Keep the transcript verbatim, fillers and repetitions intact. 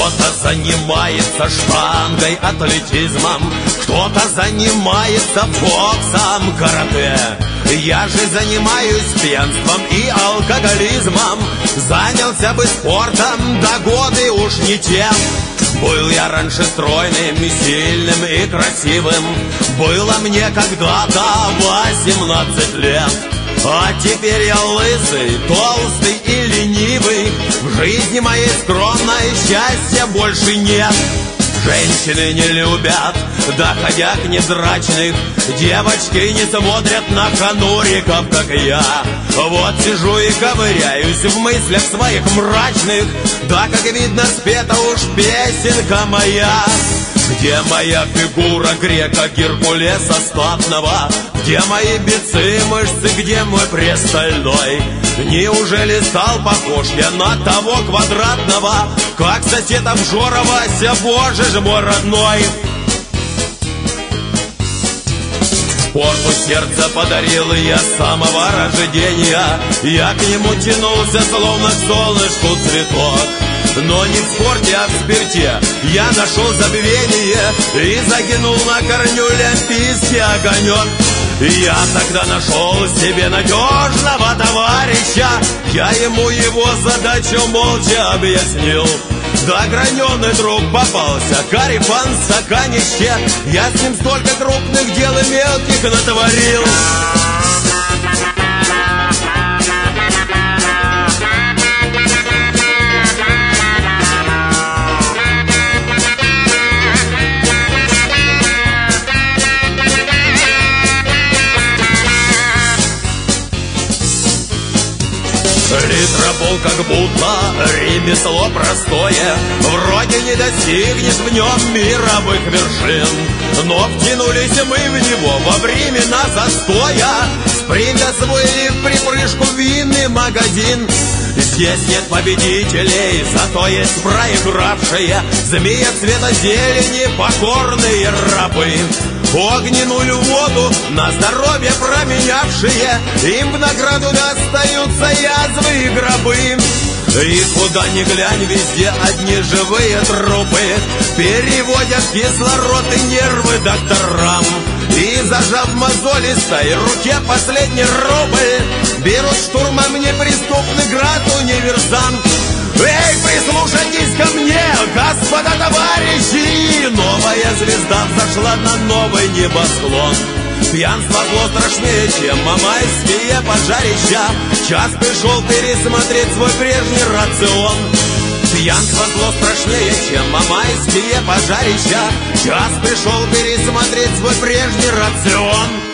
Кто-то занимается штангой, атлетизмом, кто-то занимается боксом, карате. Я же занимаюсь пьянством и алкоголизмом. Занялся бы спортом, да годы уж не тем. Был я раньше стройным, сильным и красивым. Было мне когда-то восемнадцать лет. А теперь я лысый, толстый и ленивый. В жизни моей скромной счастья больше нет. Женщины не любят доходяг невзрачных, девочки не смотрят на конуриков, как я. Вот сижу и ковыряюсь в мыслях своих мрачных. Да, как видно, спета уж песенка моя. Где моя фигура грека Геркулеса статного? Где мои бицы, мышцы, где мой пресс стальной? Неужели стал похож я на того квадратного, как сосед обжора Вася, боже ж мой родной? Спорту сердце подарил я с самого рождения. Я к нему тянулся, словно к солнышку цветок. Но не в спорте, а в спирте я нашел забвение и закинул на корню олимпийский огонек. Я тогда нашел себе надежного товарища. Я ему его задачу молча объяснил. Да граненый друг попался, карифан в стаканище. Я с ним столько крупных дел и мелких натворил. Литробол как будто ремесло простое, вроде не достигнет в нем мировых вершин. Но втянулись мы в него во времена застоя. Спринт освоили в припрыжку винный магазин. Здесь нет победителей, зато есть проигравшие. Змея цвета зелени, покорные рабы. Огненную воду на здоровье променявшие, им в награду достаются язвы и гробы. И куда ни глянь, везде одни живые трупы, переводят кислород и нервы докторам. И зажав в мозолистой руке последний рубль, берут штурмом неприступный град универсам. Эй, прислушайтесь ко мне, господа товарищи! Новая звезда взошла на новый небосклон. Пьянство зло страшнее, чем мамайские пожарища. Час пришел пересмотреть свой прежний рацион. Пьянство зло страшнее, чем мамайские пожарища. Час пришел пересмотреть свой прежний рацион.